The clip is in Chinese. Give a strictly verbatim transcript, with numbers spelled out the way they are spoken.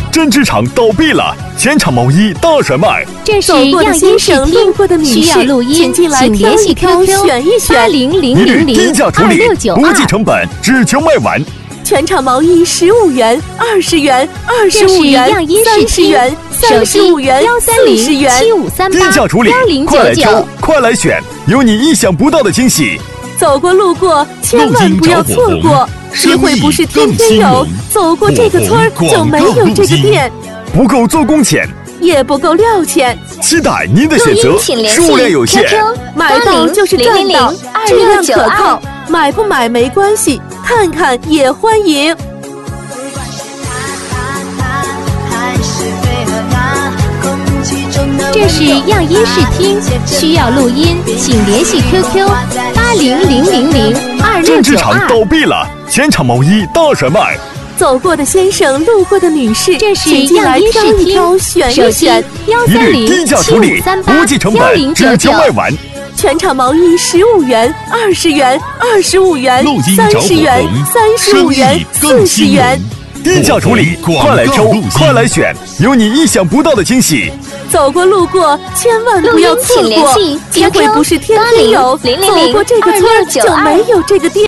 针织厂倒闭了，全场毛衣大甩卖。 这是样音试听，需要录音，请联系 Q Q 选一选八零零零零二六九二， 不计成本，只求卖完。 全场毛衣十五元、二十元、二十五元、三十元、三十五元、四十元， 七五三八低价处理， 幺零九九， 快来选，有你意想不到的惊喜。 走过路过，千万不要错过。实惠不是天天有，走过这个村儿就没有这个店。 不够做工钱， 也不够料钱。 期待您的选择，数量有限， 买到就是赚到，质量可靠，买不买没关系，看看也欢迎。 这是样音试听，需要录音，请联系 Q Q 八零零零零二六九二。 针织厂倒闭了，全场毛衣大甩卖。 走过的先生，路过的女士， 这是样音试听， 选一选， 幺三零七五三八幺零九九。 全场毛衣十五元、二十元、二十五元、三十元、三十五元、四十元。 低价处理，快来挑，快来选，有你意想不到的惊喜。 走过路过，千万不要错过，机会不是天天有，走过这个村就没有这个店。